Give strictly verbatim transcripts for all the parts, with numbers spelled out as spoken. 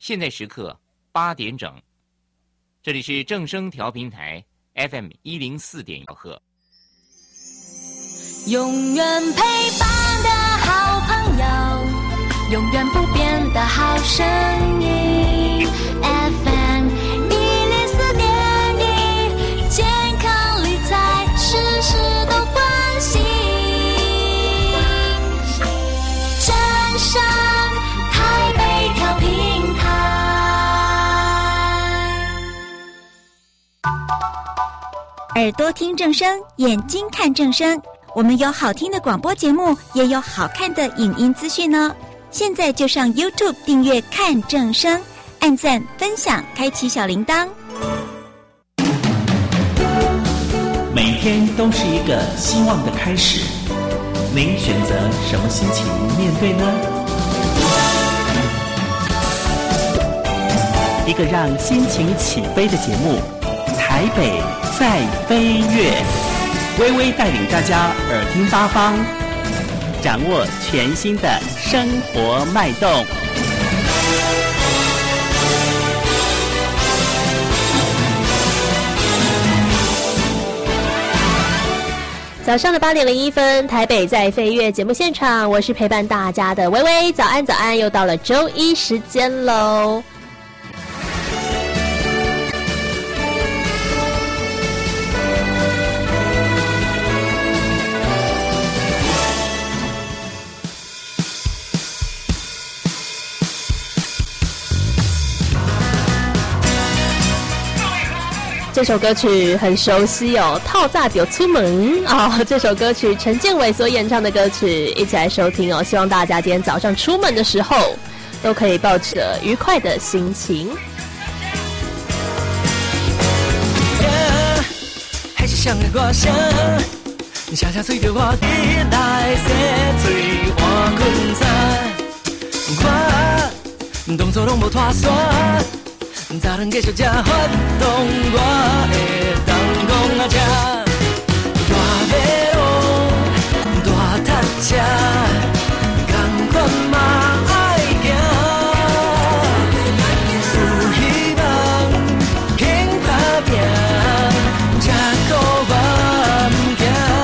现在时刻八点整，这里是正声调频台 F M 一零四点一赫。 永远陪伴的好朋友，永远不变的好声音 F M 一零四点一，健康理财事事都关心。正声台北调频台， 耳朵听正声，眼睛看正声。我们有好听的广播节目，也有好看的影音资讯呢。现在就上 YouTube 订阅看正声，按赞分享，开启小铃铛。 每天都是一个希望的开始，您选择什么心情面对呢？一个让心情起飞的节目，台北在飞跃。微微带领大家耳听八方，掌握全新的生活脉动。 早上的八点零一分，台北在飞跃节目现场，我是陪伴大家的微微。早安早安，又到了周一时间喽。这首歌曲很熟悉哦，套炸就出门哦。这首歌曲陈建伟所演唱的歌曲，一起来收听哦。希望大家今天早上出门的时候，都可以抱着愉快的心情。 还是想的歌声，声声随着我起来洗嘴换困餐，我动作拢无拖线。早顿继续吃发动，我会当讲啊吃大马路、大踏车，同款嘛爱行。有希望，拼打拼，吃苦我唔惊。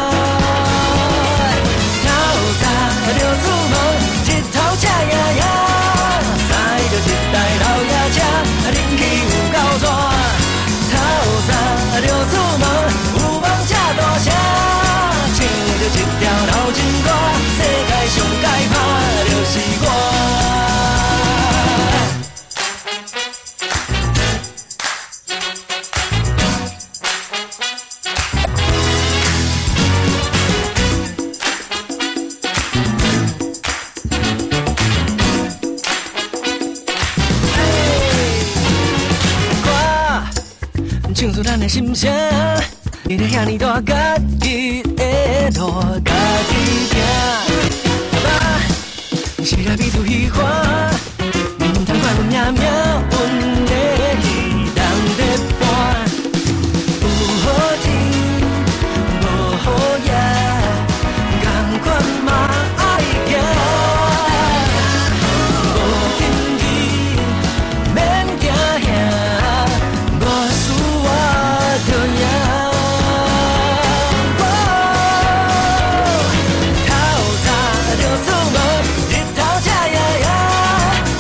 透早就出门，日头赤呀呀，驶着一台老爷车。天气有够热，透早就出门，有梦吃大声，唱着一条老情歌，世界上该拍就是我。唱出咱的心声，你得遐尼大家己的路，家己行。爸，是来彼此喜欢，唔通怪阮命命运的戏人在搬。有好天，无好夜，同款嘛爱行。无经济，免惊吓，我输。就赢，透早就出门，日头赤呀呀，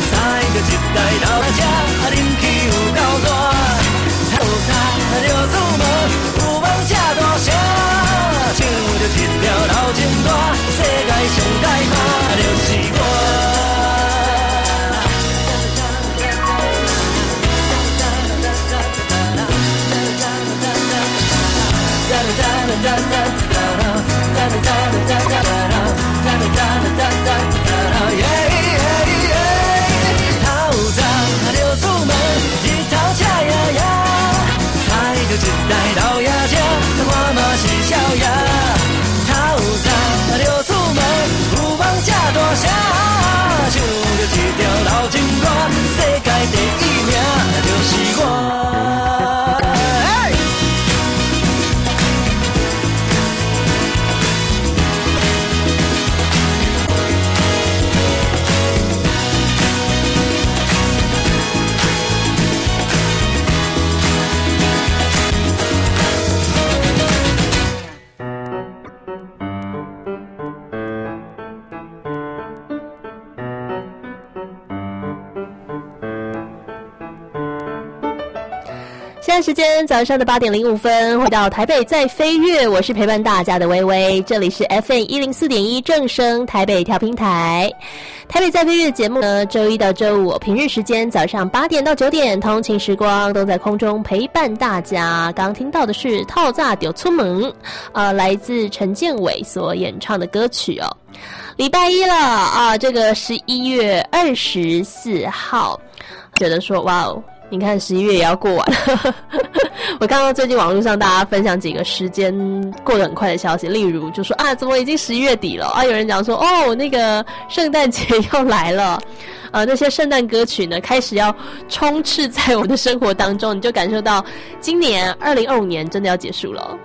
现在时间早上的八点零五分，回到台北在飞跃，我是陪伴大家的微微，这里是 F M 一零四点一正声台北调频台。台北在飞跃的节目呢，周一到周五平日时间早上八点到九点，通勤时光都在空中陪伴大家。刚听到的是套炸丢出门，呃，来自陈建伟所演唱的歌曲哦。礼拜一了啊，这个十一月二十四号，觉得说哇哦。你看十一月也要过完了我看到最近网络上大家分享几个时间过得很快的消息，例如就说啊怎么已经十一月底了啊，有人讲说哦那个圣诞节要来了，呃那些圣诞歌曲呢开始要充斥在我们的生活当中，你就感受到今年二零二五年真的要结束了。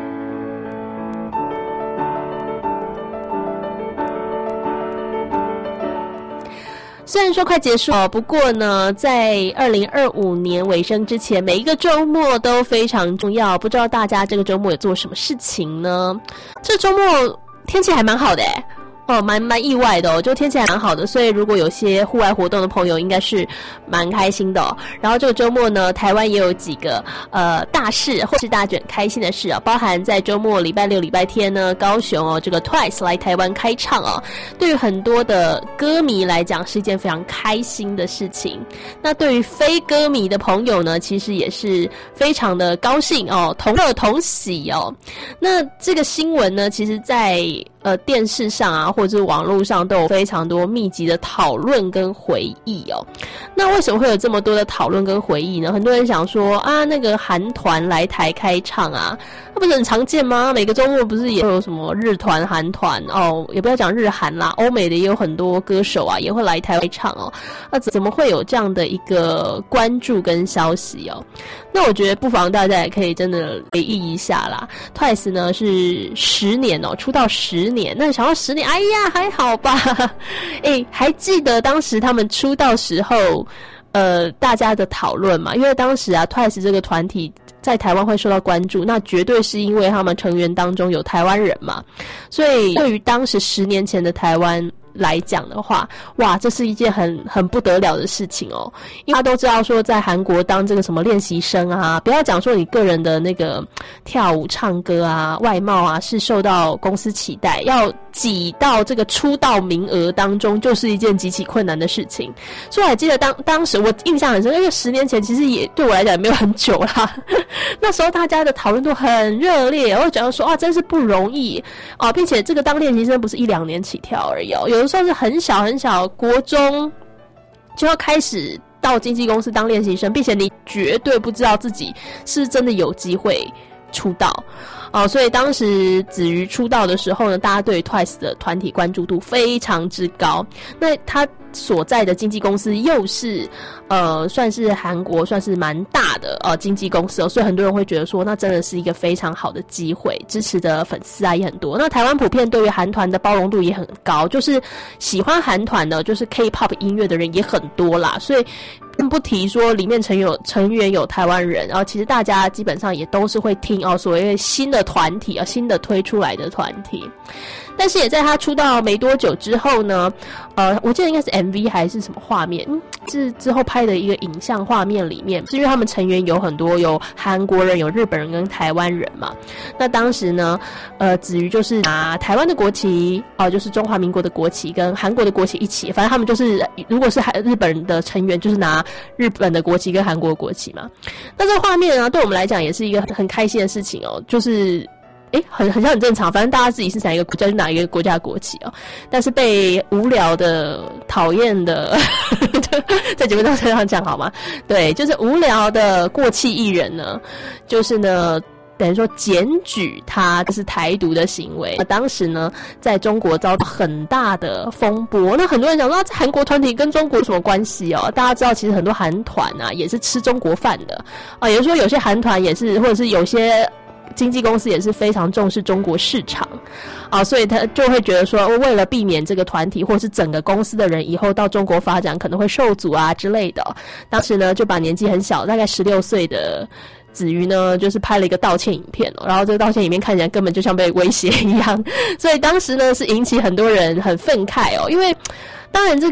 虽然说快结束了，不过呢，在二零二五年尾声之前，每一个周末都非常重要。不知道大家这个周末有做什么事情呢？这周末天气还蛮好的诶。哦，蛮蛮意外的哦，就天气还蛮好的，所以如果有些户外活动的朋友，应该是蛮开心的哦。然后这个周末呢，台湾也有几个呃大事或是大家很开心的事啊，包含在周末礼拜六、礼拜天呢，高雄哦这个 Twice 来台湾开唱哦，对于很多的歌迷来讲是一件非常开心的事情。那对于非歌迷的朋友呢，其实也是非常的高兴哦，同乐同喜哦。那这个新闻呢，其实在呃电视上啊，或者是网络上都有非常多密集的讨论跟回忆哦。那为什么会有这么多的讨论跟回忆呢？很多人想说啊，那个韩团来台开唱啊，那不是很常见吗？每个周末不是也会有什么日团、韩团哦，也不要讲日韩啦，欧美的也有很多歌手啊，也会来台湾唱哦。那怎么会有这样的一个关注跟消息哦？那我觉得不妨大家也可以真的回忆一下啦。Twice 呢是十年哦，出道十年，那想到十年，哎呀还好吧。哎，还记得当时他们出道时候，呃，大家的讨论嘛？因为当时啊 ，Twice 这个团体在台湾会受到关注，那绝对是因为他们成员当中有台湾人嘛。所以对于当时十年前的台湾来讲的话，哇，这是一件很很不得了的事情哦。因为大家都知道说，在韩国当这个什么练习生啊，不要讲说你个人的那个跳舞、唱歌啊、外貌啊是受到公司期待，要挤到这个出道名额当中，就是一件极其困难的事情。所以我还记得当当时我印象很深，因为十年前其实也对我来讲也没有很久啦。那时候大家的讨论都很热烈，我觉得说啊，真是不容易啊，并且这个当练习生不是一两年起跳而已哦，有的时候是很小很小，国中就要开始到经纪公司当练习生，并且你绝对不知道自己是真的有机会出道哦，所以当时子瑜出道的时候呢，大家对 Twice 的团体关注度非常之高。那他所在的经纪公司又是呃算是韩国算是蛮大的呃经纪公司哦，所以很多人会觉得说那真的是一个非常好的机会，支持的粉丝啊也很多。那台湾普遍对于韩团的包容度也很高，就是喜欢韩团的就是 K-pop 音乐的人也很多啦，所以更不提说里面成员有成员有台湾人，然后其实大家基本上也都是会听哦所谓新的团体啊，新的推出来的团体。但是也在他出道没多久之后呢，呃，我记得应该是 M V 还是什么画面，嗯，是之后拍的一个影像画面里面，是因为他们成员有很多有韩国人、有日本人跟台湾人嘛。那当时呢，呃，子瑜就是拿台湾的国旗，哦、呃，就是中华民国的国旗跟韩国的国旗一起，反正他们就是如果是日本人的成员，就是拿日本的国旗跟韩国的国旗嘛。那这个画面呢，对我们来讲也是一个很开心的事情哦，就是。诶，很很像很正常，反正大家自己是哪一个国家就哪一个国家的国旗哦。但是被无聊的、讨厌的，在节目上这样讲好吗？对，就是无聊的过气艺人呢，就是呢。等于说检举他这是台独的行为，当时呢在中国遭到很大的风波。那很多人讲说、啊、这韩国团体跟中国有什么关系哦？大家知道其实很多韩团啊也是吃中国饭的啊，也就是说有些韩团也是，或者是有些经纪公司也是非常重视中国市场啊，所以他就会觉得说为了避免这个团体或是整个公司的人以后到中国发展可能会受阻啊之类的，当时呢就把年纪很小大概十六岁的子瑜呢就是拍了一个道歉影片哦，然后这个道歉影片看起来根本就像被威胁一样，所以当时呢是引起很多人很愤慨哦，因为当然这个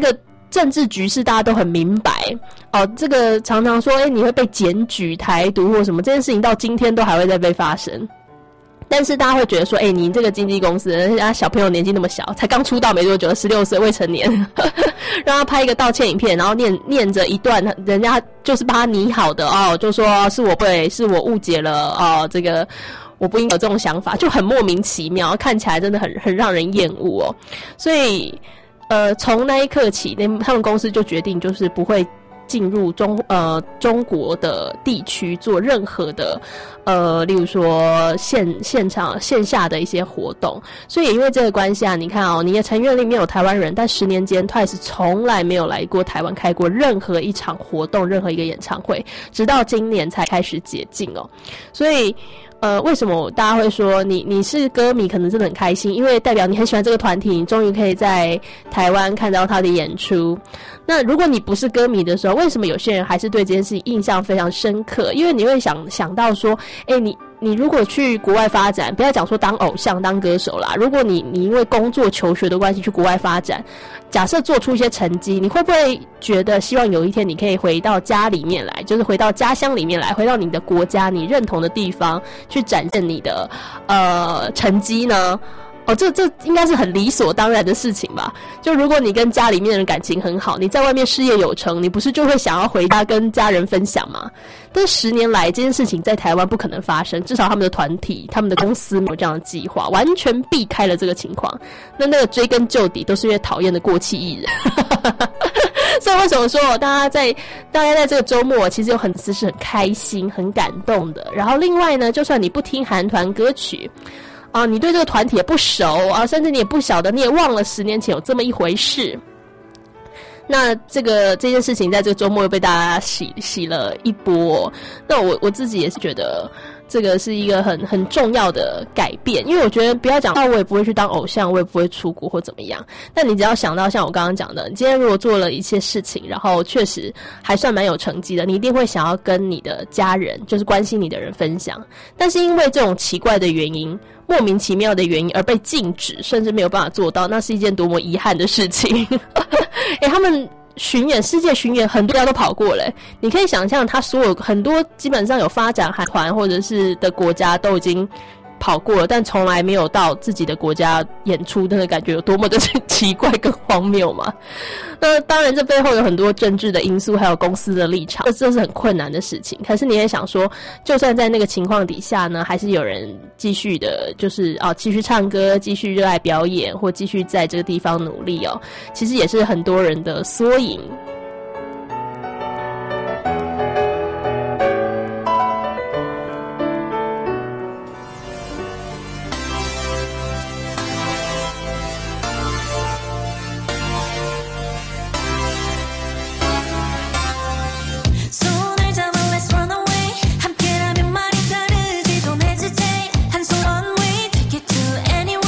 政治局势大家都很明白哦，这个常常说，哎、欸，你会被检举台独或什么，这件事情到今天都还会再被发生。但是大家会觉得说，哎、欸，你这个经纪公司，人家小朋友年纪那么小，才刚出道没多久，十六岁未成年，让他拍一个道歉影片，然后念念着一段，人家就是帮他拟好的哦，就说是我对，是我误解了哦，这个我不应该有这种想法，就很莫名其妙，看起来真的很很让人厌恶哦。所以，呃，从那一刻起，那他们公司就决定就是不会进入中呃中国的地区做任何的呃，例如说现现场线下的一些活动，所以也因为这个关系啊，你看哦，你的成员里面有台湾人，但十年间 Twice 从来没有来过台湾开过任何一场活动，任何一个演唱会，直到今年才开始解禁哦，所以。呃，为什么大家会说你你是歌迷，可能真的很开心，因为代表你很喜欢这个团体，你终于可以在台湾看到他的演出。那如果你不是歌迷的时候，为什么有些人还是对这件事情印象非常深刻？因为你会想想到说，哎，你你如果去国外发展，不要讲说当偶像、当歌手啦，如果你你因为工作、求学的关系去国外发展，假设做出一些成绩，你会不会觉得希望有一天你可以回到家里面来，就是回到家乡里面来，回到你的国家、你认同的地方，去展现你的呃成绩呢？哦，这这应该是很理所当然的事情吧？就如果你跟家里面的人感情很好，你在外面事业有成，你不是就会想要回家跟家人分享吗？但十年来这件事情在台湾不可能发生，至少他们的团体、他们的公司没有这样的计划，完全避开了这个情况。那那个追根究底，都是因为讨厌的过气艺人。所以为什么说大家在大家在这个周末其实有很多是很开心、很感动的。然后另外呢，就算你不听韩团歌曲。啊，你对这个团体也不熟啊，甚至你也不晓得，你也忘了十年前有这么一回事。那这个这件事情在这个周末又被大家洗洗了一波。那我我自己也是觉得这个是一个很很重要的改变，因为我觉得不要讲到我也不会去当偶像，我也不会出国或怎么样。但你只要想到像我刚刚讲的，你今天如果做了一些事情，然后确实还算蛮有成绩的，你一定会想要跟你的家人，就是关心你的人分享。但是因为这种奇怪的原因。莫名其妙的原因而被禁止，甚至没有办法做到，那是一件多么遗憾的事情。诶，他们巡演，世界巡演很多家都跑过了，你可以想象他所有很多基本上有发展韩团或者是的国家都已经跑过了，但从来没有到自己的国家演出，那个感觉有多么的奇怪跟荒谬嘛。那当然这背后有很多政治的因素，还有公司的立场，这这是很困难的事情。可是你也想说，就算在那个情况底下呢，还是有人继续的就是哦继续唱歌，继续热爱表演，或继续在这个地方努力哦，其实也是很多人的缩影。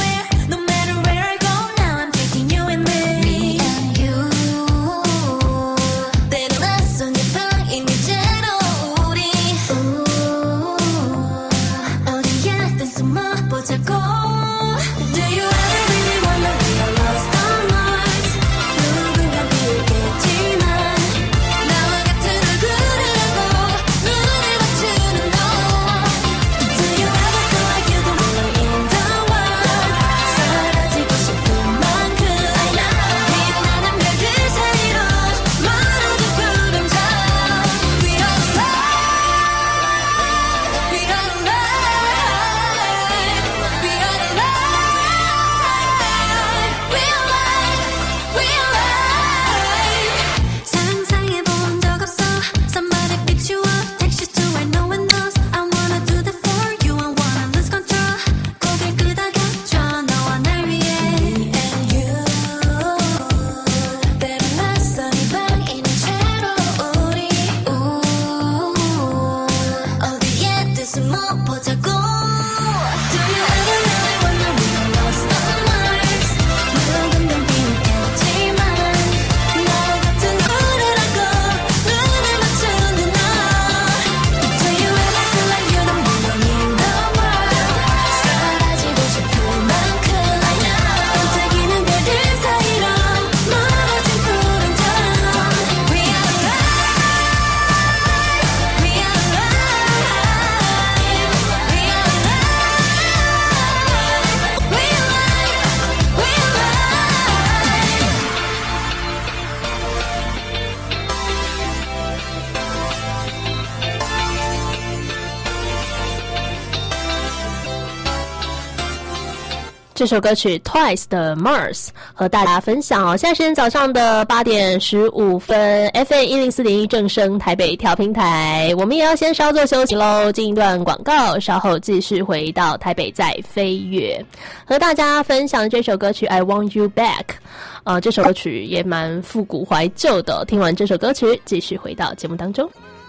Me and you 这首歌曲 Twice 的 Mars 和大家分享哦。现在时间早上的八点十五分 ，F M 一零四点一正声台北调频台，我们也要先稍作休息喽，进一段广告，稍后继续回到台北在飞跃，和大家分享这首歌曲 I Want You Back。呃，这首歌曲也蛮复古怀旧的。听完这首歌曲，继续回到节目当中。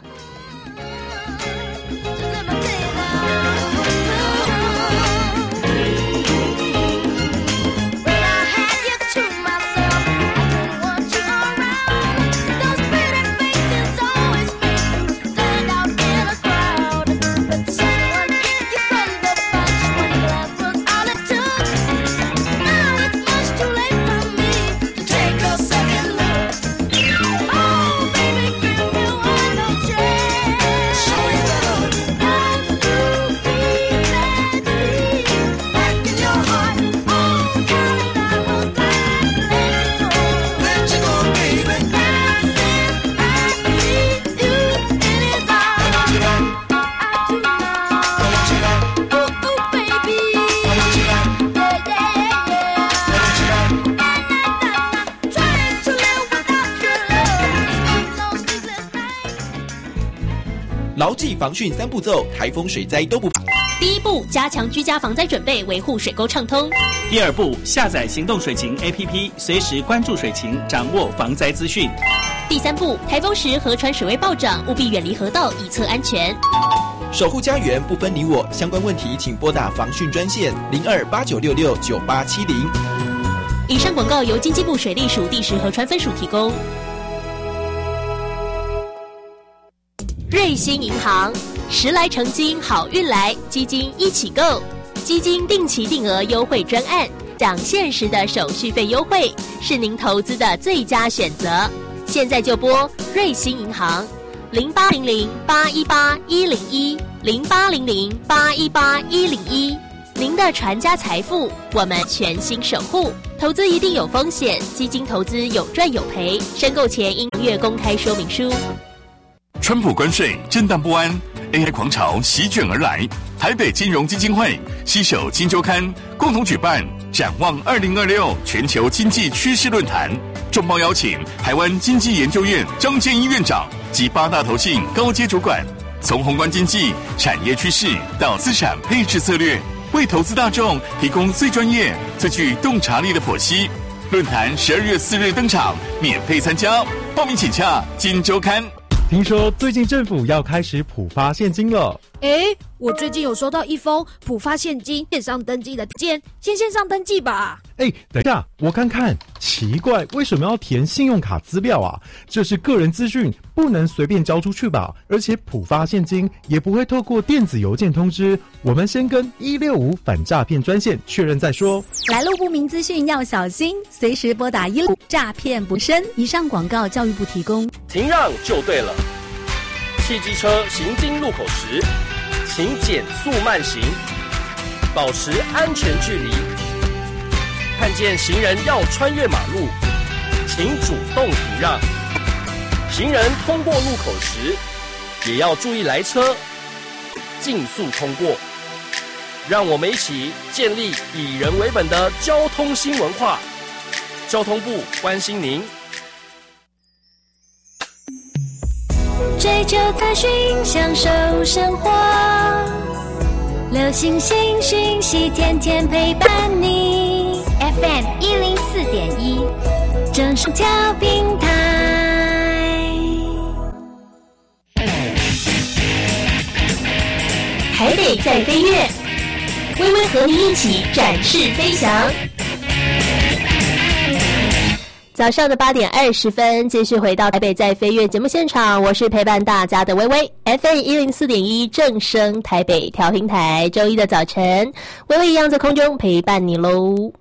牢记防汛三步骤，台风水灾都不怕。 第一步，加强居家防灾准备，维护水沟畅通。 第二步，下载行动水情 A P P， 随时关注水情，掌握防灾资讯。 第三步，台风时河川水位暴涨，务必远离河道，以策安全。 守护家园，不分你我。相关问题请拨打防汛专线零二八九六六九八七零。 以上广告由经济部水利署第十河川分署提供。瑞兴银行，时来成金好运来，基金一起购，基金定期定额优惠专案，享限时的手续费优惠，是您投资的最佳选择。现在就拨瑞兴银行零八零零八一八一零一零八零零八一八一零一，您的传家财富，我们全心守护。投资一定有风险，基金投资有赚有赔，申购前应阅公开说明书。 川普关税震荡不安 ，A I 狂潮席卷而来。台北金融基金会携手金周刊共同举办展望二零二六全球经济趋势论坛，重磅邀请台湾经济研究院张建一院长及八大投信高阶主管，从宏观经济、产业趋势到资产配置策略，为投资大众提供最专业、最具洞察力的剖析。论坛十二月四日登场，免费参加，报名请洽金周刊。 听说最近政府要开始普发现金了。 诶，我最近有收到一封普发现金线上登记的件，先线上登记吧。 诶，等一下，我看看，奇怪，为什么要填信用卡资料啊？这是个人资讯，不能随便交出去吧？而且普发现金也不会透过电子邮件通知，我们先跟一六五反诈骗专线确认再说。 来路不明资讯要小心，随时拨打一六五，诈骗不深。以上广告教育部提供。 停让就对了。汽机车行经路口时，请减速慢行，保持安全距离。看见行人要穿越马路，请主动停让。行人通过路口时，也要注意来车，竞速通过。让我们一起建立以人为本的交通新文化。交通部关心您。 追求资讯，享受生活，流行新讯息，天天陪伴你。F M 一零四点一，正声调频台。 台北在飞跃，微微和你一起展翅飞翔。 早上的八点二十分，继续回到台北在飞跃节目现场，我是陪伴大家的微微 F M 一零四点一正声台北调频台，周一的早晨，微微一样在空中陪伴你喽。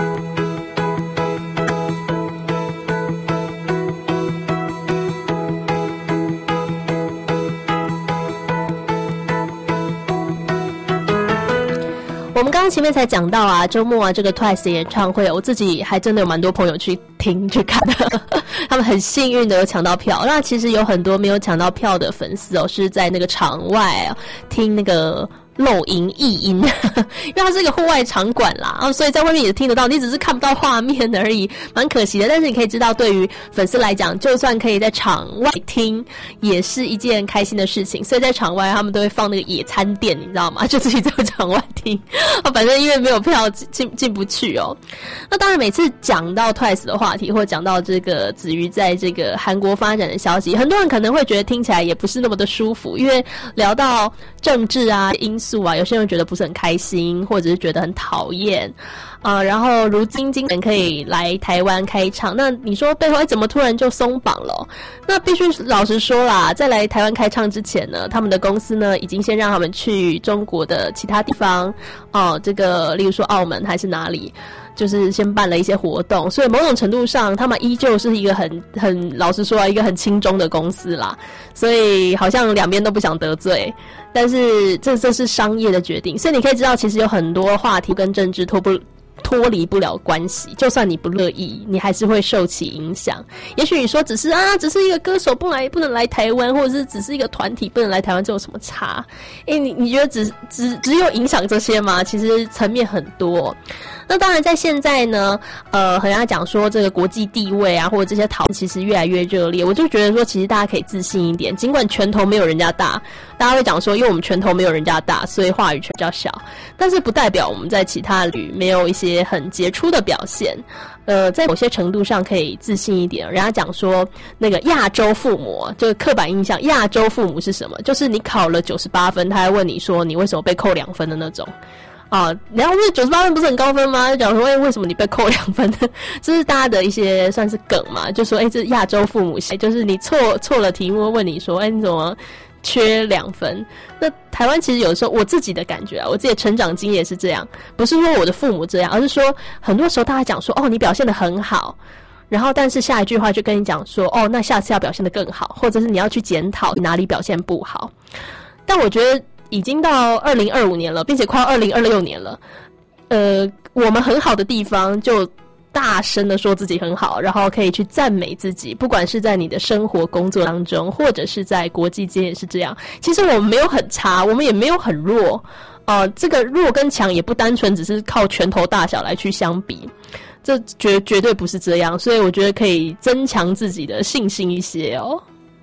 我们刚刚前面才讲到啊，周末啊这个 Twice 的演唱会，我自己还真的有蛮多朋友去听去看的，他们很幸运的有抢到票。那其实有很多没有抢到票的粉丝哦，是在那个场外啊听那个漏音异音，因为它是一个户外场馆啦，啊，所以在外面也听得到，你只是看不到画面而已，蛮可惜的。但是你可以知道，对于粉丝来讲，就算可以在场外听，也是一件开心的事情。所以在场外他们都会放那个野餐垫，你知道吗？就自己在场外听，啊，反正因为没有票进进不去哦。那当然，每次讲到 Twice 的话题，或讲到这个子瑜在这个韩国发展的消息，很多人可能会觉得听起来也不是那么的舒服，因为聊到政治啊因素啊，有些人觉得不是很开心，或者是觉得很讨厌啊、呃。然后如今今年可以来台湾开唱，那你说背后哎怎么突然就松绑了、哦？那必须老实说啦，在来台湾开唱之前呢，他们的公司呢已经先让他们去中国的其他地方哦、呃，这个例如说澳门还是哪里。就是先办了一些活动，所以某种程度上，他们依旧是一个很很老实说啊，一个很亲中的公司啦。所以好像两边都不想得罪，但是这这是商业的决定。所以你可以知道，其实有很多话题跟政治脱不脱离不了关系。就算你不乐意，你还是会受其影响。也许你说只是啊，只是一个歌手不来不能来台湾，或者是只是一个团体不能来台湾，这有什么差？诶，你你觉得只只只有影响这些吗？其实层面很多。那当然，在现在呢，呃，和人家讲说这个国际地位啊，或者这些讨论其实越来越热烈，我就觉得说，其实大家可以自信一点，尽管拳头没有人家大，大家会讲说，因为我们拳头没有人家大，所以话语权比较小，但是不代表我们在其他领域没有一些很杰出的表现。呃，在某些程度上可以自信一点。人家讲说，那个亚洲父母，就是刻板印象，亚洲父母是什么？就是你考了九十八分，他还问你说你为什么被扣两分的那种。啊，然后这九十八分不是很高分吗？就讲说，哎，为什么你被扣两分呢？这是大家的一些算是梗嘛，就说，哎，这亚洲父母系，就是你错错了题目，问你说，哎，你怎么缺两分？那台湾其实有时候我自己的感觉啊，我自己的成长经验是这样，不是说我的父母这样，而是说很多时候大家讲说，哦，你表现得很好。然后，但是下一句话就跟你讲说，哦，那下次要表现得更好，或者是你要去检讨哪里表现不好。但我觉得已经到二零二五年了，并且快要二零二六年了，呃，我们很好的地方就大声的说自己很好，然后可以去赞美自己，不管是在你的生活工作当中，或者是在国际间也是这样。其实我们没有很差，我们也没有很弱，呃，这个弱跟强也不单纯只是靠拳头大小来去相比。这绝绝对不是这样，所以我觉得可以增强自己的信心一些哦。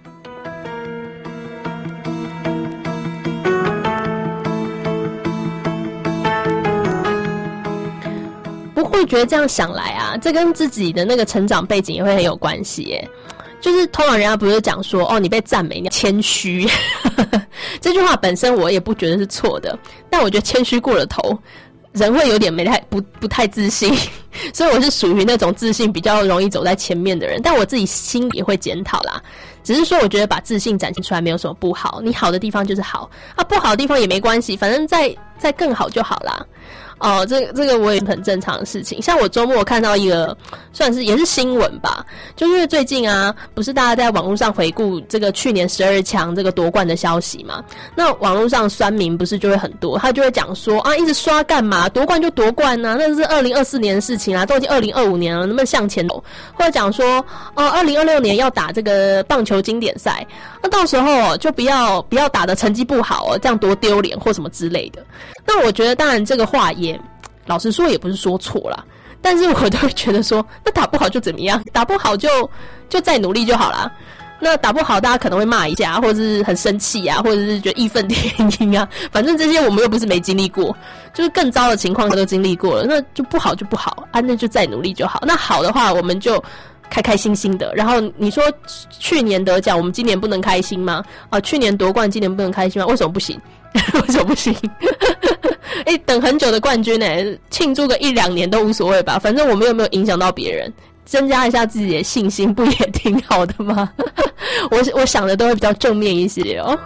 不会觉得这样想来啊，这跟自己的那个成长背景也会很有关系耶。就是通常人家不是讲说，哦，你被赞美，你要谦虚。这句话本身我也不觉得是错的，但我觉得谦虚过了头。人会有点没太不不太自信，所以我是属于那种自信比较容易走在前面的人，但我自己心里也会检讨啦。只是说我觉得把自信展现出来没有什么不好，你好的地方就是好啊，不好的地方也没关系，反正再再更好就好啦。哦，这个这个我也很正常的事情。像我周末看到一个算是也是新闻吧，就因为最近啊，不是大家在网络上回顾这个去年十二强这个夺冠的消息嘛？那网络上酸民不是就会很多，他就会讲说啊，一直刷干嘛？夺冠就夺冠啊，那是二零二四年的事情啊，都已经二零二五年了，能不能向前走？或者讲说哦，二零二六年要打这个棒球经典赛，那到时候就不要不要打的成绩不好哦，这样多丢脸或什么之类的。那我觉得当然这个话也老实说也不是说错啦，但是我都会觉得说，那打不好就怎么样？打不好就就再努力就好啦。那打不好大家可能會罵一下，或者是很生氣啊，或者是覺得義憤填膺啊，反正這些我們又不是沒經歷過，就是更糟的情況都經歷過了，那就不好就不好啊，那就再努力就好。那好的話我們就開開心心的。然後你說去年得獎我們今年不能開心嗎？啊，去年奪冠今年不能開心嗎？為什麼不行？為什麼不行？欸，等很久的冠軍欸，慶祝個一兩年都無所謂吧，反正我們又沒有影響到別人，增加一下自己的信心不也挺好的嗎？我我想的都會比較正面一些哦。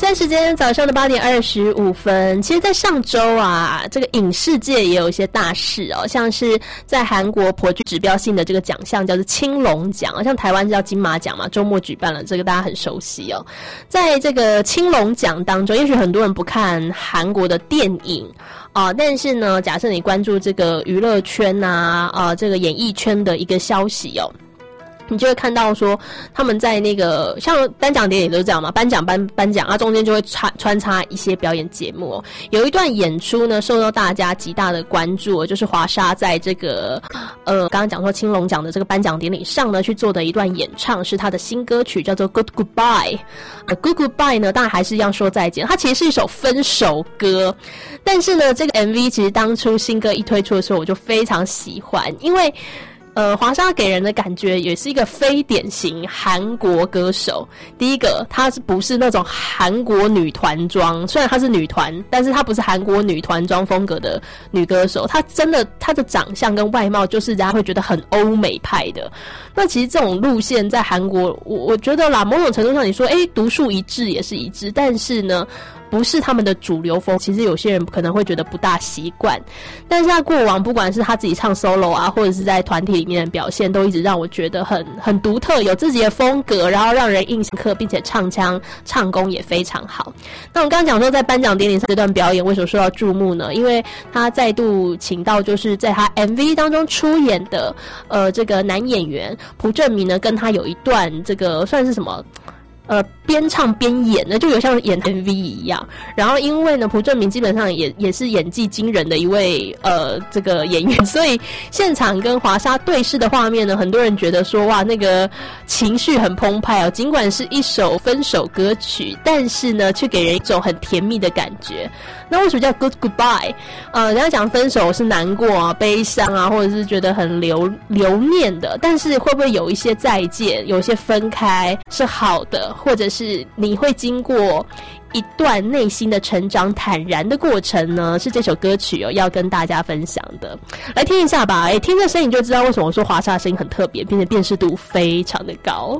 现在时间早上的八点二十五分。其实在上周啊，这个影视界也有一些大事哦，像是在韩国颇具指标性的这个奖项叫做青龙奖，像台湾叫金马奖嘛，周末举办了，这个大家很熟悉哦。在这个青龙奖当中，也许很多人不看韩国的电影啊、呃，但是呢，假设你关注这个娱乐圈啊，啊、呃，这个演艺圈的一个消息哦，你就会看到说他们在那个像颁奖典礼都是这样嘛，颁奖颁颁奖啊，中间就会穿穿插一些表演节目哦。有一段演出呢，受到大家极大的关注、哦，就是华莎在这个呃刚刚讲说青龙奖的这个颁奖典礼上呢去做的一段演唱，是他的新歌曲叫做 Good Goodbye。呃 Good Goodbye 呢，当然还是一样说再见，它其实是一首分手歌，但是呢，这个 M V 其实当初新歌一推出的时候，我就非常喜欢，因为。呃，华莎给人的感觉也是一个非典型韩国歌手。第一个，她是不是那种韩国女团装？虽然她是女团，但是她不是韩国女团装风格的女歌手。她真的，她的长相跟外貌就是人家会觉得很欧美派的。那其实这种路线在韩国，我我觉得啦，某种程度上你说，诶，独树一帜也是一致，但是呢。不是他们的主流风，其实有些人可能会觉得不大习惯，但是他过往不管是他自己唱 solo 啊，或者是在团体里面的表现，都一直让我觉得很很独特，有自己的风格，然后让人印象深刻，并且唱腔唱功也非常好。那我刚刚讲说，在颁奖典礼上这段表演为什么受到注目呢？因为他再度请到就是在他 M V 当中出演的呃这个男演员朴正明呢，跟他有一段这个算是什么？呃，边唱边演呢，就有像演 M V 一样。然后因为呢，朴正明基本上也也是演技惊人的一位呃这个演员，所以现场跟华莎对视的画面呢，很多人觉得说哇，那个情绪很澎湃哦。尽管是一首分手歌曲，但是呢，却给人一种很甜蜜的感觉。那为什么叫 Good Goodbye？ 呃，人家讲分手是难过啊、悲伤啊，或者是觉得很留留念的，但是会不会有一些再见，有一些分开是好的，或者是你会经过一段内心的成长、坦然的过程呢？是这首歌曲哦要跟大家分享的，来听一下吧。哎，听这声音就知道为什么我说华莎的声音很特别，并且辨识度非常的高。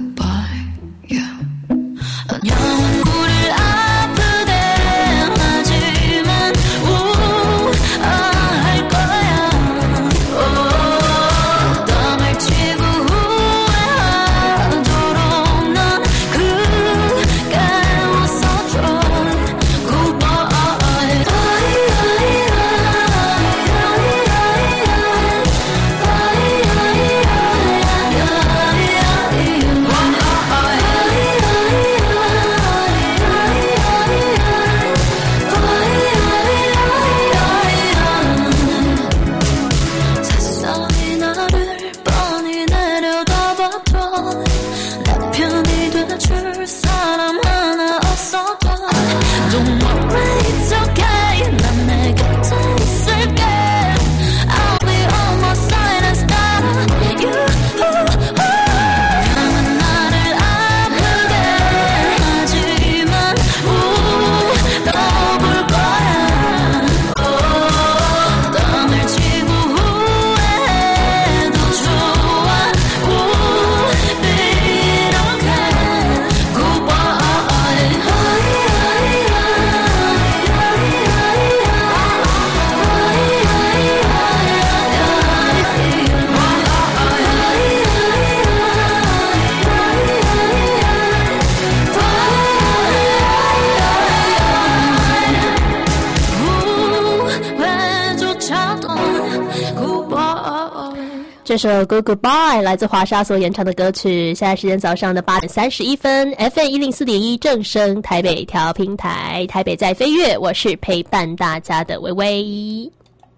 영원히 우릴 아프게 하지 这首《Good Goodbye》来自华莎所演唱的歌曲。现在时间早上的八点三十一分 ，F M 一零四点一正声台北调频台，台北在飞跃，我是陪伴大家的薇薇。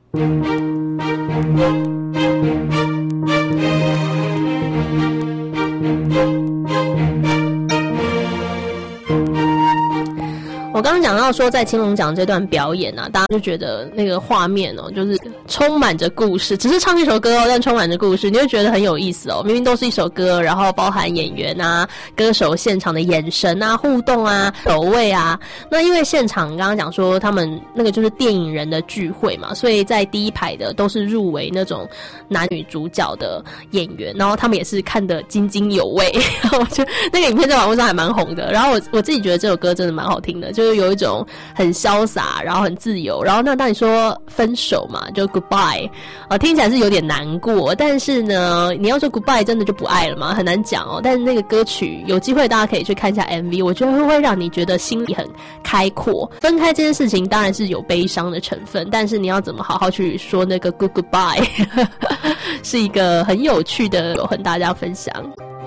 我刚刚讲到说，在青龙奖这段表演啊，大家就觉得那个画面哦，就是充满着故事。只是唱一首歌哦，但充满着故事，你会觉得很有意思哦。明明都是一首歌，然后包含演员啊、歌手现场的眼神啊、互动啊、走位啊。那因为现场刚刚讲说，他们那个就是电影人的聚会嘛，所以在第一排的都是入围那种男女主角的演员，然后他们也是看得津津有味。我觉得那个影片在网络上还蛮红的。然后我我自己觉得这首歌真的蛮好听的，就是有一种很潇洒，然后很自由。然后那当你说分手嘛，就 goodbye， 呃，听起来是有点难过，但是呢，你要说 goodbye 真的就不爱了吗？很难讲哦。但是那个歌曲有机会大家可以去看一下 M V， 我觉得会会让你觉得心里很开阔。分开这件事情当然是有悲伤的成分，但是你要怎么好好去说那个 good goodbye， 是一个很有趣的，有和大家分享。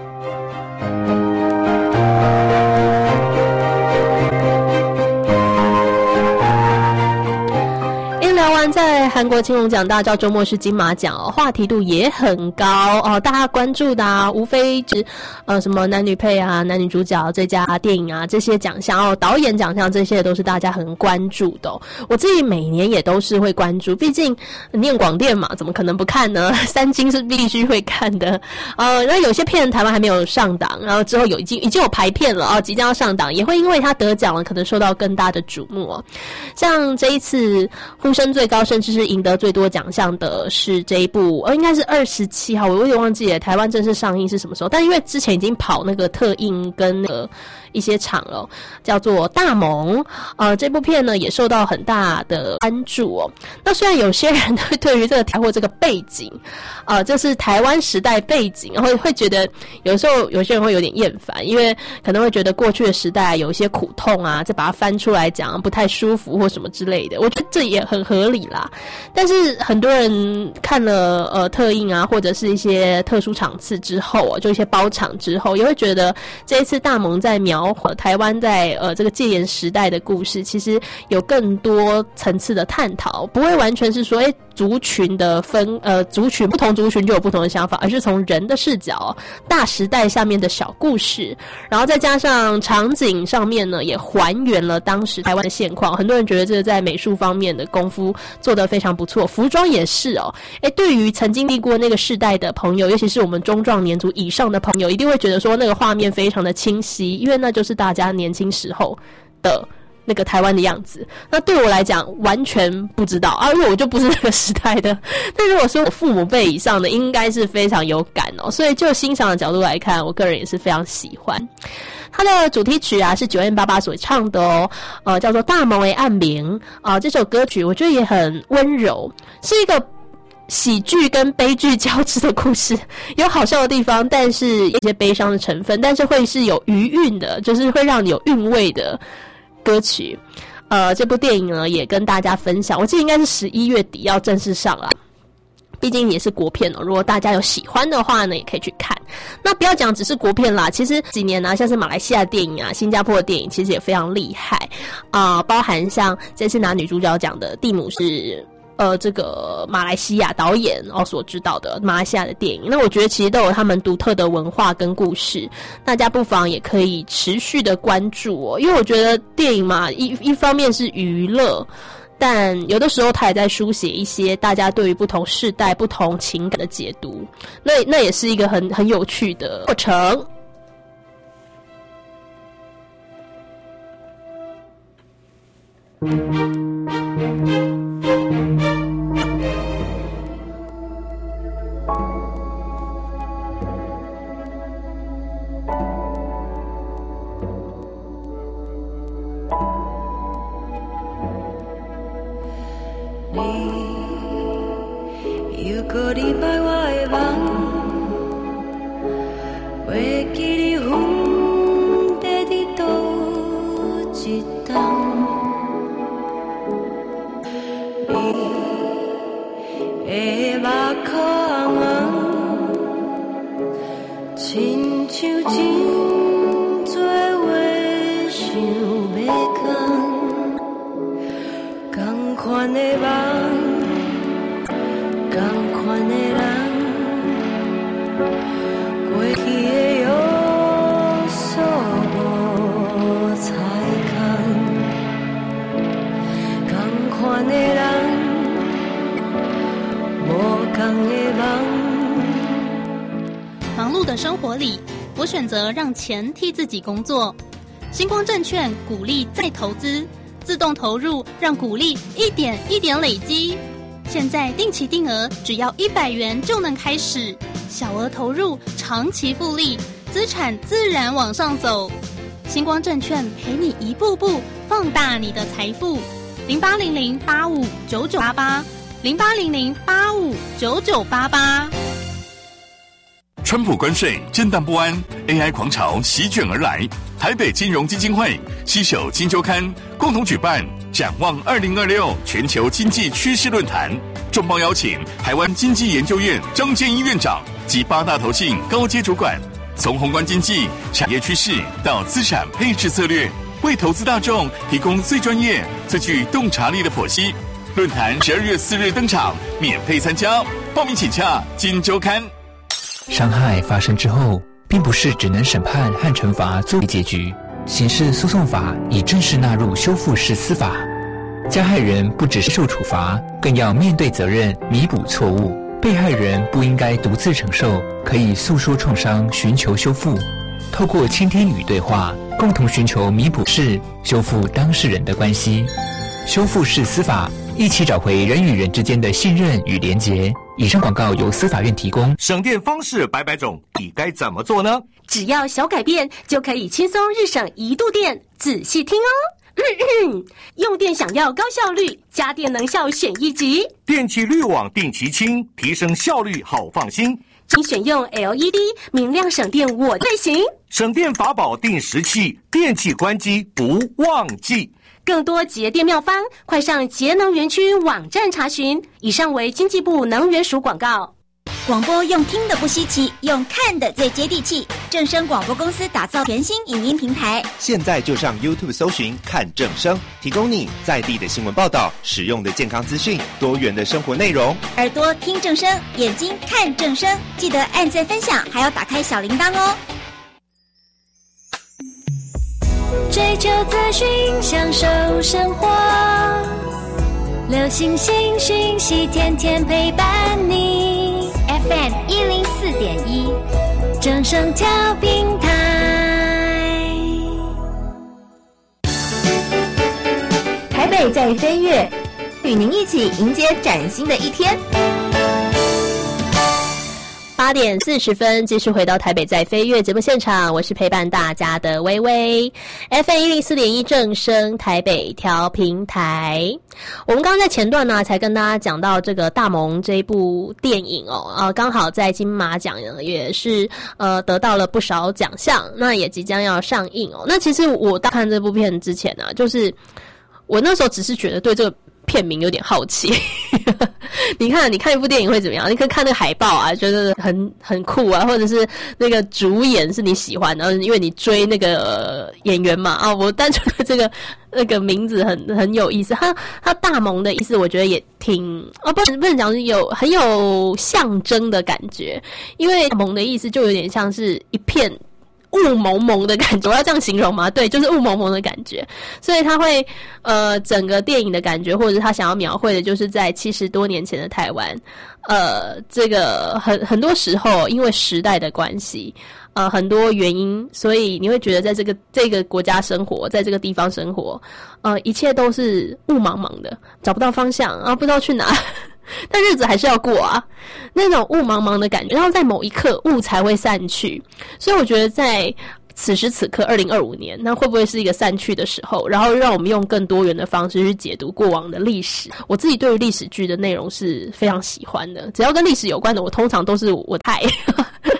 聊完在韩国青龙奖大照周末是金马奖哦，话题度也很高哦，大家关注的啊，无非是呃什么男女配啊、男女主角、最佳电影啊这些奖项哦，导演奖项这些都是大家很关注的哦。我自己每年也都是会关注，毕竟念广电嘛，怎么可能不看呢？三金是必须会看的。呃，然后有些片台湾还没有上档，然后之后有已经已经有排片了哦，即将要上档，也会因为他得奖了，可能受到更大的瞩目哦。像这一次呼声最高，甚至是赢得最多奖项的是这一部，呃，应该是二十七号，我有点忘记了台湾正式上映是什么时候，但因为之前已经跑那个特映跟那个一些场了，叫做《大盟》。呃，这部片呢也受到很大的关注哦。那虽然有些人会对于这个台或这个背景，呃，就是台湾时代背景，然后会觉得有时候有些人会有点厌烦，因为可能会觉得过去的时代有一些苦痛啊，再把它翻出来讲不太舒服或什么之类的。我觉得这也很合理啦。但是很多人看了呃特映啊，或者是一些特殊场次之后啊，就一些包场之后，也会觉得这一次大盟在描绘台湾在呃这个戒严时代的故事，其实有更多层次的探讨，不会完全是说哎族群的分呃族群不同族群就有不同的想法，而是从人的视角，大时代下面的小故事，然后再加上场景上面呢，也还原了当时台湾的现况。很多人觉得这个在美术方面的功夫做得非常不错，服装也是哦。诶，对于曾经历过那个世代的朋友，尤其是我们中壮年组以上的朋友，一定会觉得说那个画面非常的清晰，因为那就是大家年轻时候的那个台湾的样子。那对我来讲完全不知道啊，因为我就不是那个时代的。但如果说我父母辈以上的，应该是非常有感哦。所以就欣赏的角度来看，我个人也是非常喜欢。它的主题曲啊是九 N 八八所唱的哦，呃，叫做《大盟为暗名》啊、呃。这首歌曲我觉得也很温柔，是一个喜剧跟悲剧交织的故事，有好笑的地方，但是一些悲伤的成分，但是会是有余韵的，就是会让你有韵味的歌曲。呃，这部电影呢也跟大家分享，我记得应该是十一月底要正式上啦。毕竟也是国片哦，如果大家有喜欢的话呢，也可以去看。那不要讲只是国片啦，其实几年呢、啊，像是马来西亚电影啊、新加坡的电影，其实也非常厉害啊、呃，包含像这次拿女主角奖的蒂姆是呃这个马来西亚导演哦所知道的马来西亚的电影。那我觉得其实都有他们独特的文化跟故事，大家不妨也可以持续的关注哦，因为我觉得电影嘛，一一方面是娱乐。但有的时候他也在书写一些大家对于不同世代、不同情感的解读，那那也是一个很很有趣的过程。 ゆっくりばわえば为记忆hunでdi to chitang i eva kangen 款的梦，同款的人，过去的约束无彩空，同款的人，无同的梦。 忙碌的生活里，我选择让钱替自己工作。星光证券鼓励再投资，自动投入，让股利一点一点累积。现在定期定额只要一百元就能开始，小额投入，长期复利，资产自然往上走。星光证券陪你一步步放大你的财富。零八零零八五九九八八，零八零零八五九九八八。 川普关税，震荡不安 ，A I 狂潮席卷而来。台北金融基金会携手金周刊共同举办展望二零二六全球经济趋势论坛，重磅邀请台湾经济研究院张建一院长及八大投信高阶主管，从宏观经济、产业趋势到资产配置策略，为投资大众提供最专业、最具洞察力的剖析。论坛十二月四日登场，免费参加，报名请洽金周刊。 伤害发生之后，并不是只能审判和惩罚作为结局。刑事诉讼法已正式纳入修复式司法，加害人不只是受处罚，更要面对责任，弥补错误。被害人不应该独自承受，可以诉说创伤，寻求修复。透过倾听与对话，共同寻求弥补式，修复当事人的关系。修复式司法，一起找回人与人之间的信任与连结。以上广告由司法院提供。 省电方式百百种，你该怎么做呢？ 只要小改变，就可以轻松日省一度电。仔细听哦。嗯嗯，用电想要高效率，家电能效选一级。 电气滤网定期清，提升效率好放心。 请选用 L E D 明亮省电我最行。 省电法宝定时器，电器关机不忘记。 更多节电妙方，快上节能园区网站查询。以上为经济部能源署广告。 广播用听的不稀奇，用看的最接地气。正声广播公司打造全新影音平台， 现在就上 YouTube 搜寻看正声，提供你在地的新闻报道、实用的健康资讯、多元的生活内容。 耳朵听正声，眼睛看正声，记得按赞分享，还要打开小铃铛哦。 追求资讯，享受生活，流行新讯息，天天陪伴你。F M 一零四点一，正声调频台。 台北在飞跃，与您一起迎接崭新的一天。 八点四十分，继续回到台北在飞跃节目现场，我是陪伴大家的微微 ，F M 一零四点一正声台北调频台。我们刚刚在前段呢，才跟大家讲到这个大萌这一部电影哦，呃，刚好在金马奖也是呃得到了不少奖项，那也即将要上映哦。那其实我大看这部片之前呢、啊，就是我那时候只是觉得对这个片名有点好奇。你看，你看一部电影会怎么样？你可以看那个海报啊，觉得很很酷啊，或者是那个主演是你喜欢的，因为你追那个、呃、演员嘛啊。我单纯的这个那个名字很很有意思，他他大萌的意思，我觉得也挺啊，不能不能讲是有很有象征的感觉，因为大萌的意思就有点像是一片雾蒙蒙的感觉，我要这样形容吗？对，就是雾蒙蒙的感觉。所以他会呃，整个电影的感觉，或者是他想要描绘的，就是在七十多年前的台湾，呃，这个很很多时候因为时代的关系，呃，很多原因，所以你会觉得在这个这个国家生活，在这个地方生活，呃，一切都是雾茫茫的，找不到方向啊，不知道去哪。但日子还是要过啊，那种雾茫茫的感觉，然后在某一刻雾才会散去，所以我觉得在此时此刻二零二五年，那会不会是一个散去的时候，然后让我们用更多元的方式去解读过往的历史。我自己对于历史剧的内容是非常喜欢的，只要跟历史有关的，我通常都是我太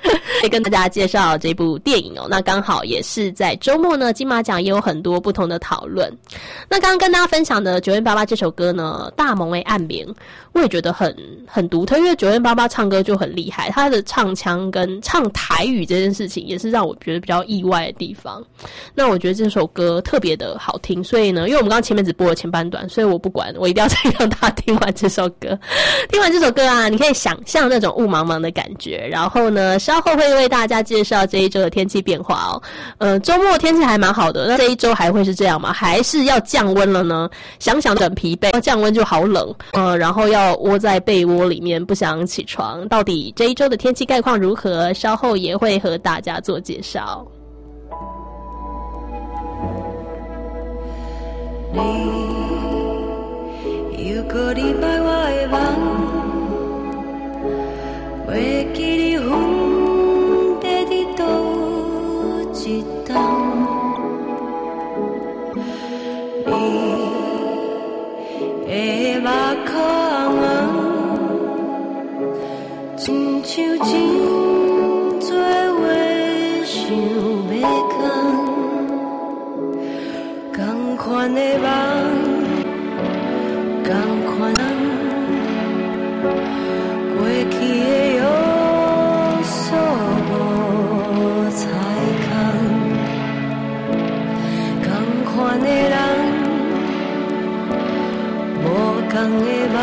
跟大家介绍这部电影哦。那刚好也是在周末呢，金马奖也有很多不同的讨论。那刚刚跟大家分享的九院八八这首歌呢，大萌的暗眠，我也觉得很很独特，因为九院八八唱歌就很厉害，他的唱腔跟唱台语这件事情也是让我觉得比较意外的地方。那我觉得这首歌特别的好听，所以呢，因为我们刚刚前面只播了前半段，所以我不管，我一定要再让大家听完这首歌。听完这首歌啊，你可以想象那种雾茫茫的感觉。然后呢，稍后会为大家介绍这一周的天气变化哦。呃，周末天气还蛮好的，那这一周还会是这样吗？还是要降温了呢？想想就很疲惫，降温就好冷，呃，然后要窝在被窝里面不想起床。到底这一周的天气概况如何？稍后也会和大家做介绍。 你又搁礼拜我的梦，袂记你阮在伫倒一冬，你的目眶红，亲像真多话想要讲，同款的梦，同款人。过去的约束无彩空，同款的人，无同的梦，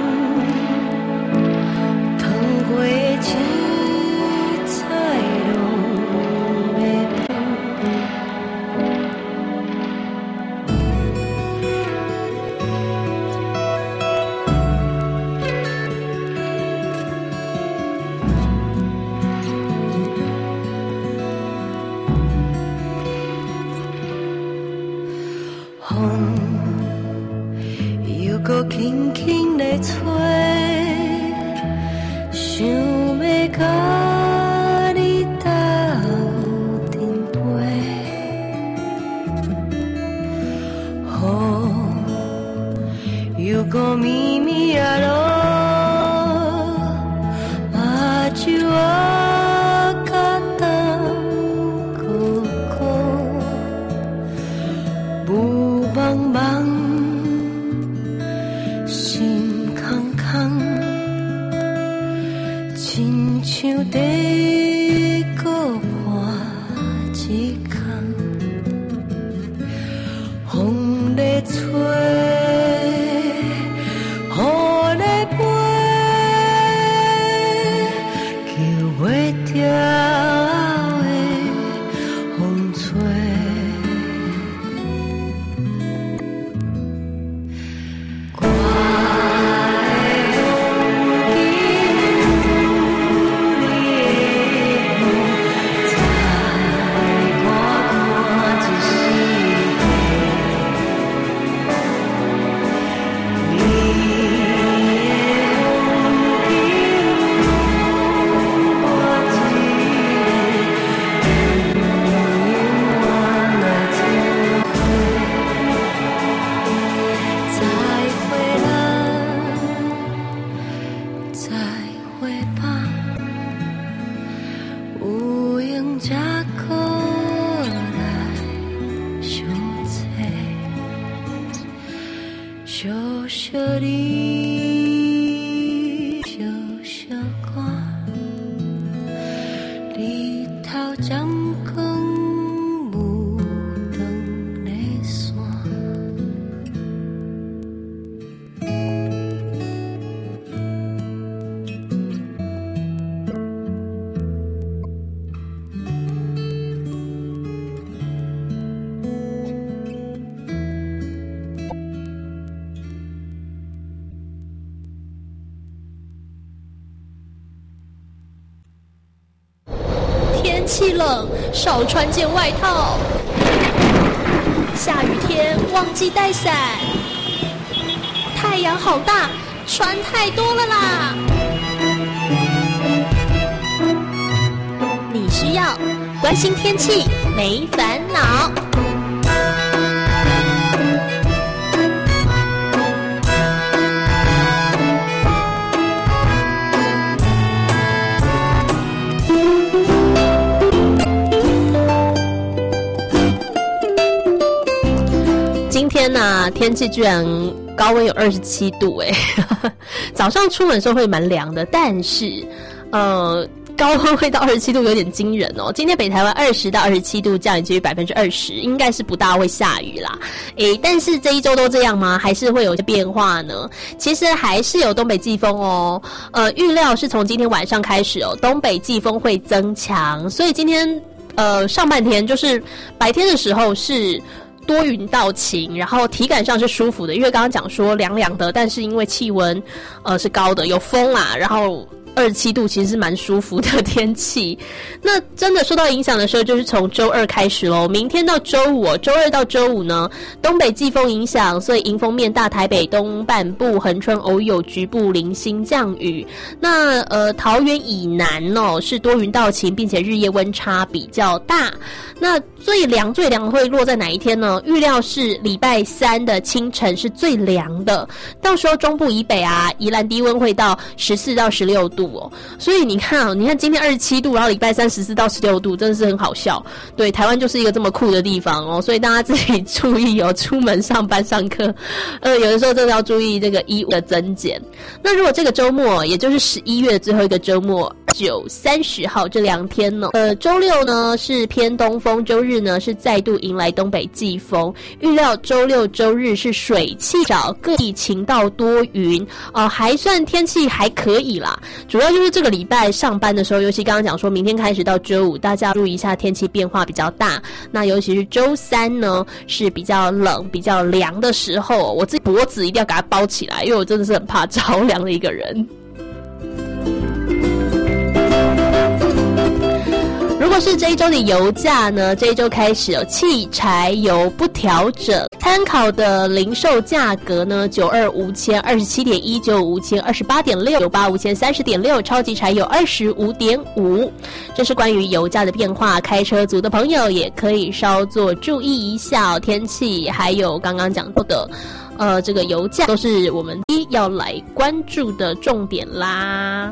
糖过的青菜拢袂放。搁轻轻地吹，想要甲你斗阵陪，雨又搁绵绵啊落，目睭啊甲东哭哭，雾茫茫。亲像在搁伴一空，风在吹，雨在飞，救袂着的风吹。小小你，小小我，日头沾光，雾长的线。 天气冷，少穿件外套。下雨天忘记带伞。太阳好大，穿太多了啦。你需要关心天气，没烦恼。 哇，天气居然高温有二十七度哎，早上出门的时候会蛮凉的，但是呃。高温会到二十七度，有点惊人哦。今天北台湾二十到二十七度，降雨几率百分之二十，应该是不大会下雨啦。诶，但是这一周都这样吗？还是会有一些变化呢？其实还是有东北季风哦。呃，预料是从今天晚上开始哦，东北季风会增强，所以今天呃上半天就是白天的时候是多云到晴，然后体感上是舒服的，因为刚刚讲说凉凉的，但是因为气温呃是高的，有风啊，然后二十七度其实是蛮舒服的天气。那真的受到影响的时候就是从周二开始咯，明天到周五哦，周二到周五呢东北季风影响，所以迎风面大台北东半部恒春偶有局部零星降雨。那呃桃园以南哦是多云到晴，并且日夜温差比较大。那最凉最凉会落在哪一天呢？预料是礼拜三的清晨是最凉的，到时候中部以北啊宜兰低温会到十四到十六度哦。所以你看哦，你看今天二十七度，然后礼拜三十四到十六度，真的是很好笑。对，台湾就是一个这么酷的地方哦，所以大家自己注意哦，出门上班上课，呃，有的时候真的要注意这个衣物的增减。那如果这个周末，也就是十一月最后一个周末，九、三十号这两天呢，呃，周六呢是偏东风，周日呢是再度迎来东北季风。预料周六、周日是水气少，各地晴到多云，呃，还算天气还可以啦。主要就是这个礼拜上班的时候，尤其刚刚讲说明天开始到周五，大家注意一下天气变化比较大。那尤其是周三呢是比较冷、比较凉的时候，我自己脖子一定要给它包起来，因为我真的是很怕着凉的一个人。如果是这一周的油价呢，这一周开始有汽柴油不调整，参考的零售价格呢，九二无铅二十七点一，九五无铅二十八点六，九八无铅三十点六，超级柴油二十五点五。这是关于油价的变化，开车族的朋友也可以稍作注意一下哦。天气还有刚刚讲到的，呃，这个油价都是我们第一要来关注的重点啦。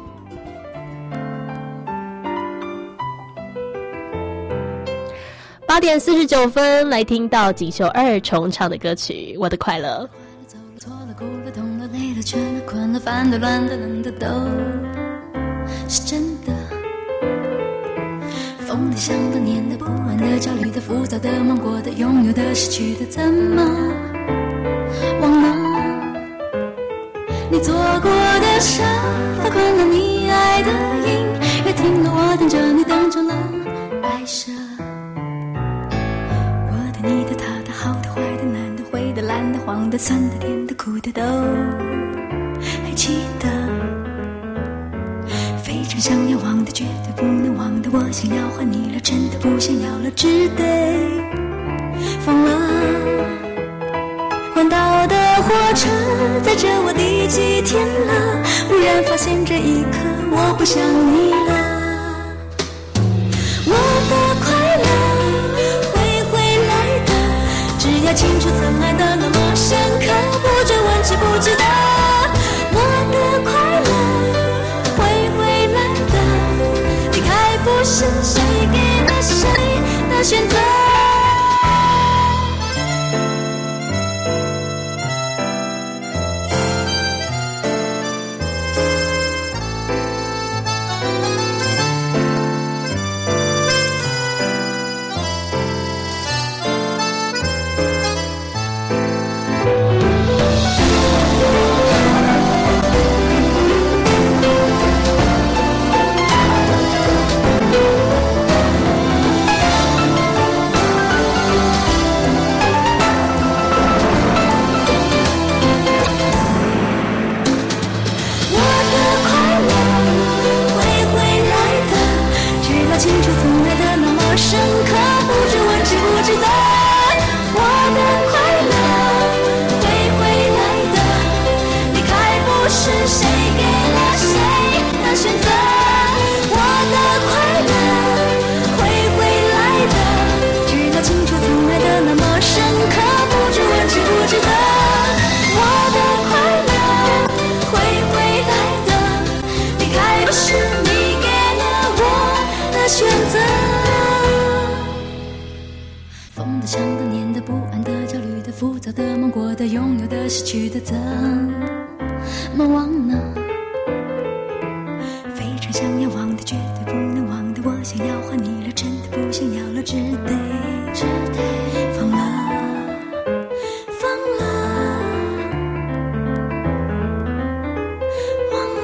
八点四十九分，来听到锦绣二重唱的歌曲《我的快乐》。 错了，哭了，痛了，累了，倦了，困了，烦的，乱的，冷的，都是真的。疯的，想的，念的，不安的，焦虑的，浮躁的，忙过的，拥有的，失去的，怎么忘了你做过的伤，打困了你爱的音，也听了我等着你等着了爱舍。你的、他的、好的、坏的、难的、灰的、蓝的、黄的、酸的、甜的、苦的，都还记得。非常想要忘的，绝对不能忘的，我想要还你了，真的不想要了，只得放了。环岛的火车载着我第几天了？忽然发现这一刻我不想你了。我的快乐只要清楚曾爱的那么深刻，不追问值不值得。我的快乐会回来的，离开不是谁给了谁的选择。清楚曾爱的那么深刻，不追问值不值得。我的快乐会回来的，离开不是谁给了谁的选择。我的快乐会回来的，只要清楚曾爱的那么深刻，不追问值不值得。我的快乐会回来的，离开不是你给了我的选择。疯的、想的、念的、不安的、焦虑的、 浮躁的、梦过的、拥有的、失去的，怎么忘呢？非常想要忘的，绝对不能忘的，我想要还你了，真的不想要了，只得只得放了放了忘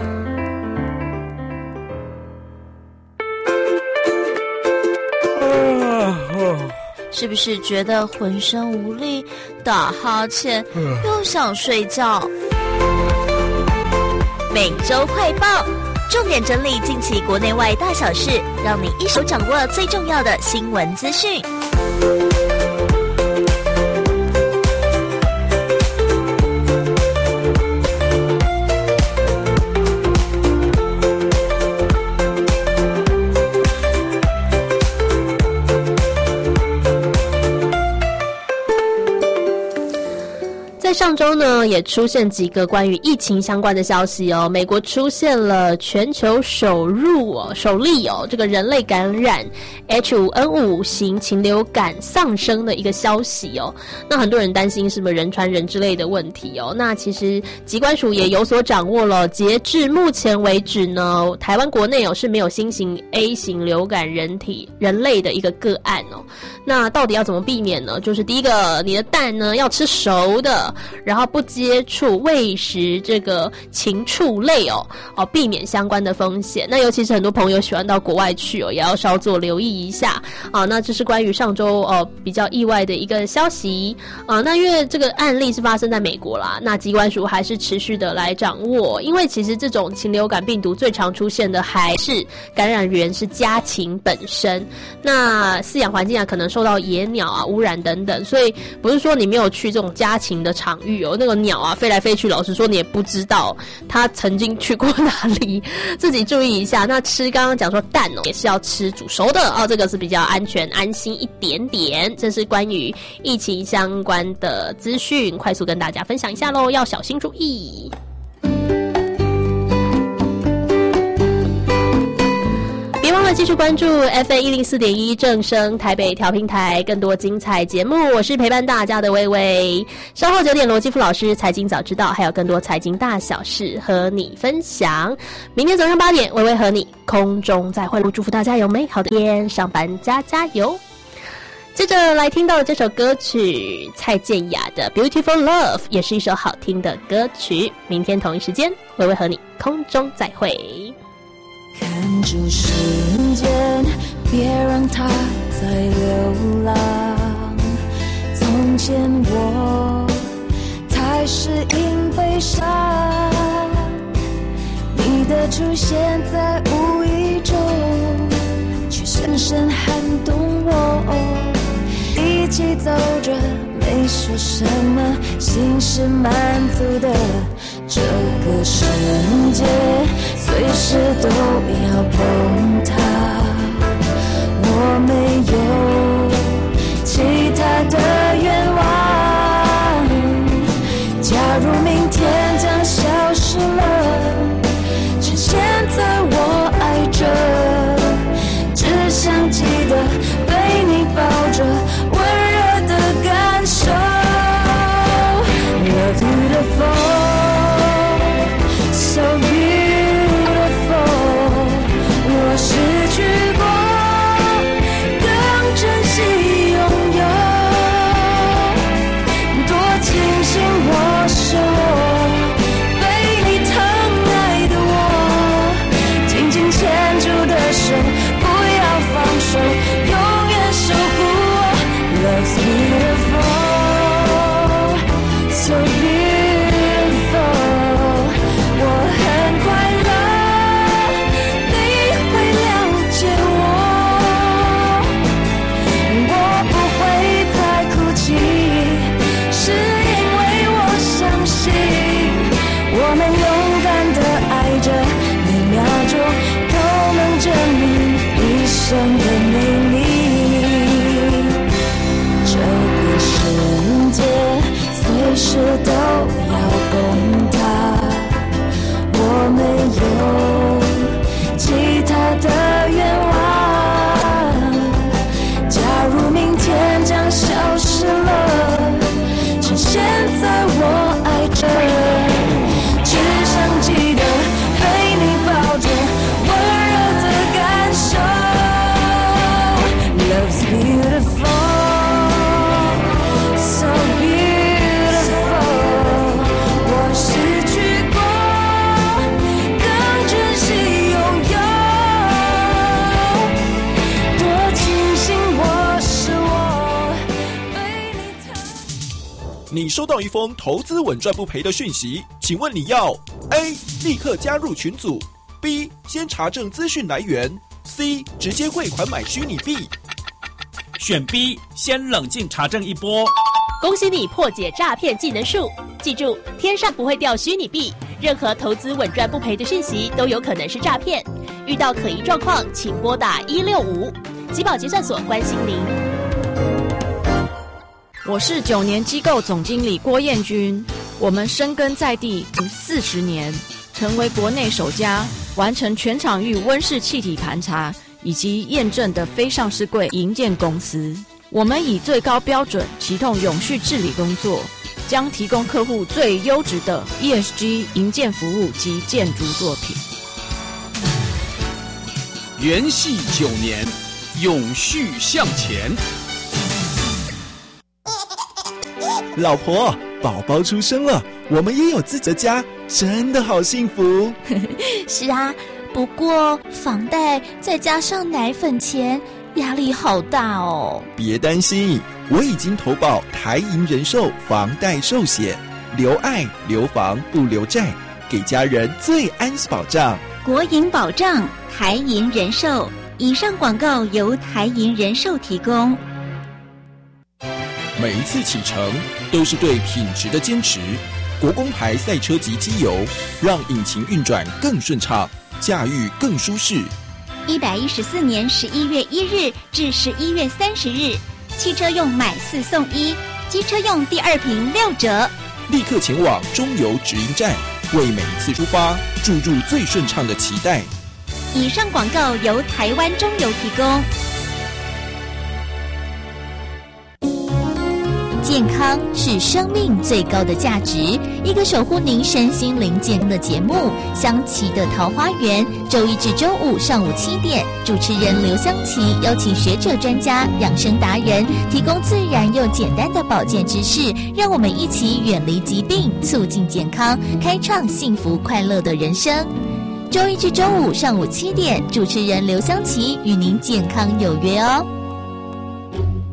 了。是不是觉得浑身无力，打哈欠，又想睡觉？每周快报，重点整理近期国内外大小事，让你一手掌握最重要的新闻资讯。 上周呢，也出现几个关于疫情相关的消息哦。美国出现了全球首入哦、首例哦，这个人类感染 H 五 N 五 型禽流感丧生的一个消息哦。那很多人担心是不是人传人之类的问题哦。那其实疾管署也有所掌握了，截至目前为止呢，台湾国内哦是没有新型 A 型流感人体人类的一个个案哦。那到底要怎么避免呢？就是第一个，你的蛋呢要吃熟的。然后不接触喂食这个禽畜类哦，哦，避免相关的风险。那尤其是很多朋友喜欢到国外去哦，也要稍作留意一下啊。那这是关于上周哦比较意外的一个消息啊。那因为这个案例是发生在美国啦，那疾管署还是持续的来掌握，因为其实这种禽流感病毒最常出现的还是感染源是家禽本身，那饲养环境啊可能受到野鸟啊污染等等，所以不是说你没有去这种家禽的场域哦，那个鸟啊飞来飞去，老实说你也不知道它曾经去过哪里，自己注意一下。那吃刚刚讲说蛋哦，也是要吃煮熟的哦，这个是比较安全安心一点点。这是关于疫情相关的资讯，快速跟大家分享一下咯，要小心注意。别忘了继续关注 F M 一零四点一正声台北调频台，更多精彩节目。我是陪伴大家的薇薇，稍后九点罗基富老师财经早知道，还有更多财经大小事和你分享。明天早上八点，薇薇和你空中再会，祝福大家有美好的一天，上班加加油。接着来听到的这首歌曲，蔡健雅的 Beautiful Love 也是一首好听的歌曲。明天同一时间，薇薇和你空中再会。 看住时间，别让它再流浪。从前我太适应悲伤，你的出现在无意中，却深深撼动我。一起走着，没说什么，心是满足的。这个世界随时都要崩塌，我没有其他的愿望。假如明天将消失了，趁现在我爱着，只想记得被你抱着，温热的感受。Love beautiful，So beautiful， 我失去过，更珍惜拥有。多庆幸我是我，被你疼爱的我，紧紧牵住的手，不要放手，永远守护我。Love's beautiful，So beautiful。我们勇敢地爱着，每秒钟都能证明一生的美丽。这个世界随时都要崩塌，我没有其他的愿望。假如明天将消失了， 收到一封投资稳赚不赔的讯息，请问你要 A. 立刻加入群组， B. 先查证资讯来源， C. 直接汇款买虚拟币。 选 B， 先冷静查证一波。 恭喜你破解诈骗技能树！记住，天上不会掉虚拟币，任何投资稳赚不赔的讯息都有可能是诈骗。遇到可疑状况，请拨打一六五。集保结算所关心您。 我是九年机构总经理郭彦君，我们深耕在地四十年，成为国内首家完成全场域温室气体盘查以及验证的非上市柜营建公司。我们以最高标准启动永续治理工作，将提供客户最优质的 E S G 营建服务及建筑作品。 元系九年，永续向前。 老婆，宝宝出生了，我们也有自己的家，真的好幸福。 是啊，不过房贷再加上奶粉钱，压力好大哦。 别担心，我已经投保台银人寿房贷寿险，留爱留房不留债，给家人最安心保障。 国营保障，台银人寿。以上广告由台银人寿提供。 每一次启程都是对品质的坚持。国工牌赛车级机油，让引擎运转更顺畅，驾驭更舒适。 一百一十四年十一月一日至十一月三十日，汽车用买四送一，机车用第二瓶六折。 立刻前往中油直营站，为每一次出发注入最顺畅的期待。 以上广告由台湾中油提供。 健康是生命最高的价值，一个守护您身心灵健康的节目《香琪的桃花源》，周一至周五上午七点，主持人刘香琪邀请学者专家、养生达人，提供自然又简单的保健知识，让我们一起远离疾病，促进健康，开创幸福快乐的人生。周一至周五上午七点，主持人刘香琪与您健康有约哦。